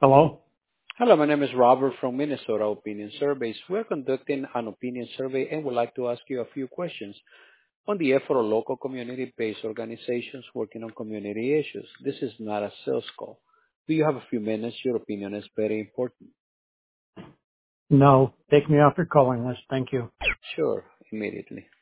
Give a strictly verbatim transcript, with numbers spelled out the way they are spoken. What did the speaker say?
Hello? Hello, my name is Robert from Minnesota Opinion Surveys. We're conducting an opinion survey and would like to ask you a few questions on the effort of local community-based organizations working on community issues. This is not a sales call. Do you have a few minutes? Your opinion is very important. No. Take me off your calling list. Thank you. Sure, immediately.